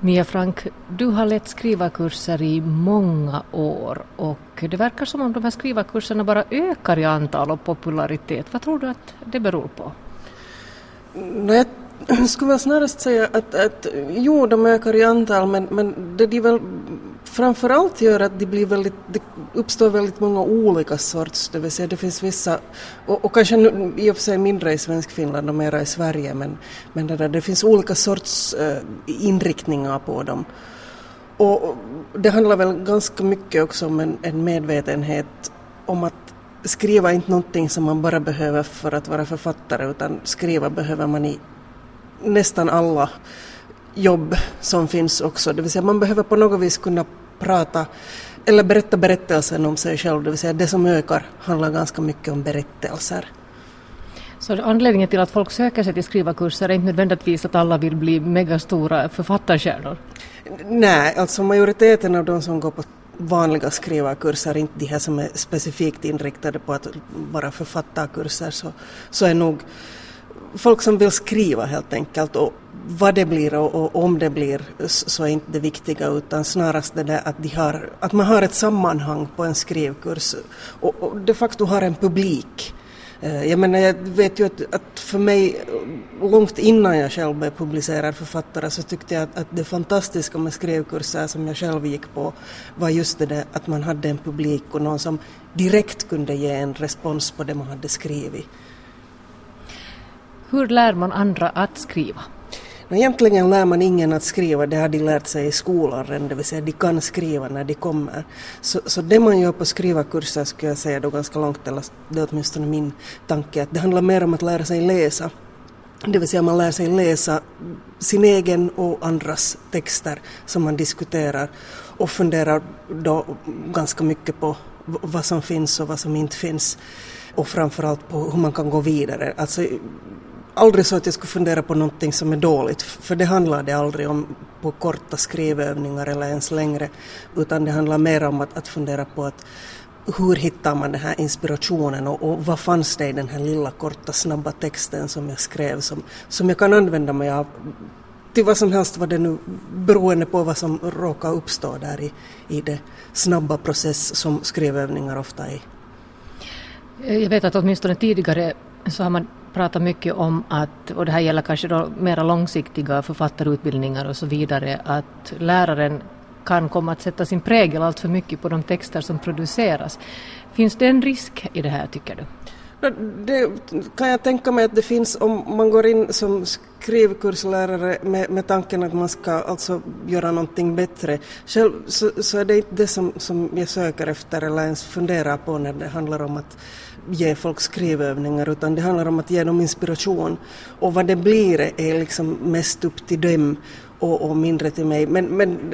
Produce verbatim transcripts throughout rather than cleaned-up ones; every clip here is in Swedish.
Mia Frank, du har lett skrivarkurser i många år och det verkar som om de här skrivarkurserna bara ökar i antal och popularitet. Vad tror du att det beror på? Nej, jag skulle väl snarast säga att, att jo, de ökar i antal, men, men det de väl framförallt gör att det, blir väldigt, det uppstår väldigt många olika sorts, det vill säga det finns vissa, och, och kanske nu, i och för sig mindre i svensk Finland och mera i Sverige, men, men det, där, det finns olika sorts uh, inriktningar på dem. Och, och det handlar väl ganska mycket också om en, en medvetenhet om att skriva inte någonting som man bara behöver för att vara författare, utan skriva behöver man i nästan alla jobb som finns också. Det vill säga man behöver på något vis kunna prata eller berätta berättelsen om sig själv. Det vill säga det som ökar handlar ganska mycket om berättelser. Så anledningen till att folk söker sig till skrivarkurser är inte nödvändigtvis att alla vill bli megastora författarstjärnor? Nej, alltså majoriteten av de som går på vanliga skrivarkurser, inte de här som är specifikt inriktade på att vara författarkurser, så, så är nog folk som vill skriva helt enkelt, och vad det blir och, och om det blir så är inte det viktiga, utan snarast det där att, de har, att man har ett sammanhang på en skrivkurs och, och de facto har en publik. Jag menar, jag vet ju att, att för mig, långt innan jag själv blev publicerad författare, så tyckte jag att, att det fantastiska med skrivkurser som jag själv gick på var just det där att man hade en publik och någon som direkt kunde ge en respons på det man hade skrivit. Hur lär man andra att skriva? Egentligen lär man ingen att skriva, det har de lärt sig i skolan redan, det vill säga de kan skriva när de kommer. Så, så det man gör på skrivarkurser skulle jag säga då ganska långt, eller det är åtminstone min tanke, att det handlar mer om att lära sig läsa. Det vill säga man lär sig läsa sin egen och andras texter som man diskuterar och funderar då ganska mycket på vad som finns och vad som inte finns, och framförallt på hur man kan gå vidare. Alltså aldrig så att jag skulle fundera på någonting som är dåligt, för det handlar det aldrig om på korta skrivövningar eller ens längre, utan det handlar mer om att, att fundera på att hur hittar man den här inspirationen och, och vad fanns det i den här lilla korta snabba texten som jag skrev som, som jag kan använda mig av till vad som helst, vad det nu beroende på vad som råkar uppstå där i, i det snabba process som skrivövningar ofta är. Jag vet att åtminstone tidigare så har man pratat mycket om att, och det här gäller kanske då mera långsiktiga författarutbildningar och så vidare, att läraren kan komma att sätta sin prägel allt för mycket på de texter som produceras. Finns det en risk i det här, tycker du? Det kan jag tänka mig att det finns om man går in som skrivkurslärare med, med tanken att man ska alltså göra någonting bättre. Själv så, så är det inte det som, som jag söker efter eller ens funderar på när det handlar om att ge folk skrivövningar, utan det handlar om att ge dem inspiration, och vad det blir är liksom mest upp till dem och, och mindre till mig. Men, men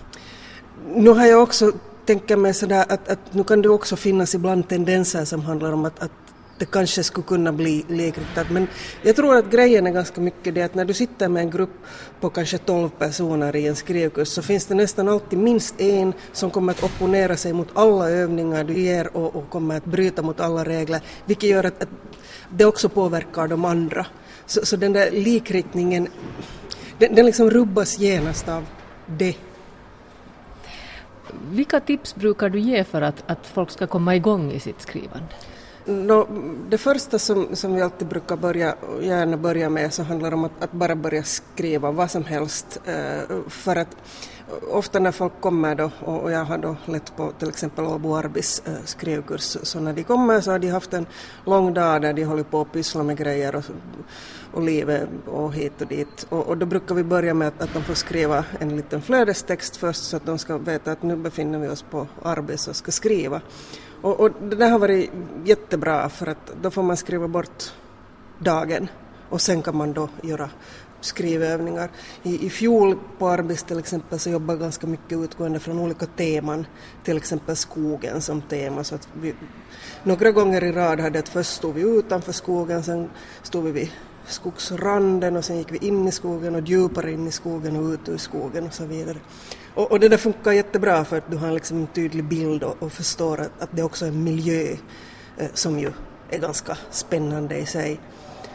nu har jag också tänkt mig sådär att, att nu kan det också finnas ibland tendenser som handlar om att, att det kanske skulle kunna bli likriktat, men jag tror att grejen är ganska mycket det att när du sitter med en grupp på kanske tolv personer i en skrivkurs, så finns det nästan alltid minst en som kommer att opponera sig mot alla övningar du ger och, och kommer att bryta mot alla regler, vilket gör att, att det också påverkar de andra. Så, så den där likriktningen, den, den liksom rubbas genast av det. Vilka tips brukar du ge för att, att folk ska komma igång i sitt skrivande? No, det första som, som vi alltid brukar börja, gärna börja med, så handlar om att, att bara börja skriva vad som helst. Eh, för att ofta när folk kommer då, och jag har då lett på till exempel Åbo Arbis eh, skrivkurs, så när de kommer så har de haft en lång dag där de håller på att pyssla med grejer och, och livet och hit och dit. Och, och då brukar vi börja med att, att de får skriva en liten flödestext först, så att de ska veta att nu befinner vi oss på Arbis och ska skriva. Och, och det där har varit jättebra, för att då får man skriva bort dagen och sen kan man då göra skrivövningar. I, i fjol på Arbis till exempel så jobbar ganska mycket utgående från olika teman, till exempel skogen som tema. Så att vi, några gånger i rad hade att först stod vi utanför skogen, sen stod vi vid skogsranden och sen gick vi in i skogen och djupare in i skogen och ut ur skogen och så vidare. Och, och det där funkar jättebra, för att du har liksom en tydlig bild och, och förstår att, att det också är en miljö eh, som ju är ganska spännande i sig.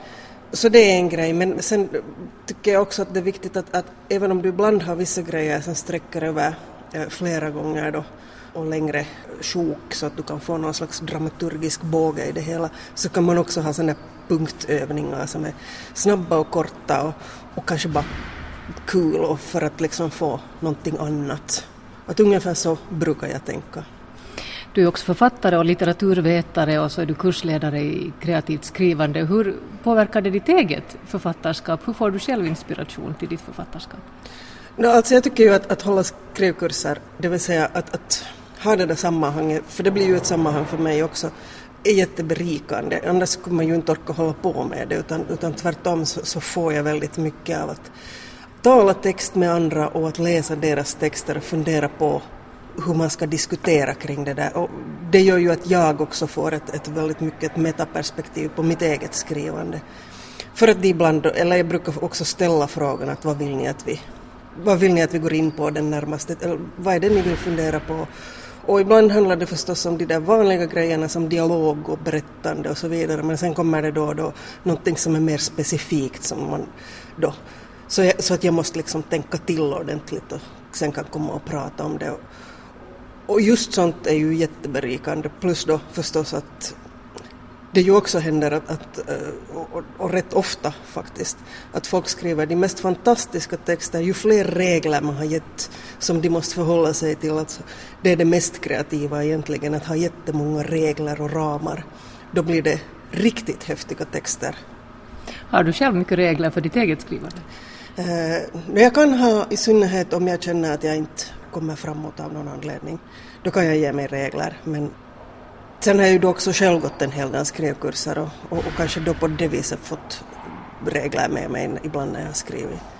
Så det är en grej, men sen tycker jag också att det är viktigt att, att även om du ibland har vissa grejer som sträcker över eh, flera gånger då, och längre sjok så att du kan få någon slags dramaturgisk båge i det hela, så kan man också ha sådana punktövningar som är snabba och korta och, och kanske bara kul och för att liksom få någonting annat. Att ungefär så brukar jag tänka. Du är också författare och litteraturvetare och så är du kursledare i kreativt skrivande. Hur påverkar det ditt eget författarskap? Hur får du själv inspiration till ditt författarskap? No, alltså jag tycker ju att, att hålla skrivkurser, det vill säga att, att ha det där sammanhanget, för det blir ju ett sammanhang för mig också, är jätteberikande. Annars skulle man ju inte orka hålla på med det, utan, utan tvärtom så, så får jag väldigt mycket av att tala text med andra och att läsa deras texter och fundera på hur man ska diskutera kring det där. Och det gör ju att jag också får ett, ett väldigt mycket ett metaperspektiv på mitt eget skrivande. För att de ibland, eller jag brukar också ställa frågan att vad vill ni att vi, vad vill ni att vi går in på den närmaste, eller vad är det ni vill fundera på? Och ibland handlar det förstås om de där vanliga grejerna som dialog och berättande och så vidare, men sen kommer det då och då någonting som är mer specifikt som man då, så, jag, så att jag måste liksom tänka till ordentligt och sen kan komma och prata om det. Och just sånt är ju jätteberikande, plus då förstås att det ju också händer att, att och, och rätt ofta faktiskt, att folk skriver de mest fantastiska texter, ju fler regler man har gett som de måste förhålla sig till. Alltså, det är det mest kreativa egentligen, att ha jättemånga regler och ramar. Då blir det riktigt häftiga texter. Har du själv mycket regler för ditt eget skrivande? Eh, jag kan ha, i synnerhet om jag känner att jag inte kommer framåt av någon anledning, då kan jag ge mig regler, men sen har jag ju då också själv gått en hel del skrivkurser och, och, och kanske då på det viset fått regler med mig ibland när jag har skrivit.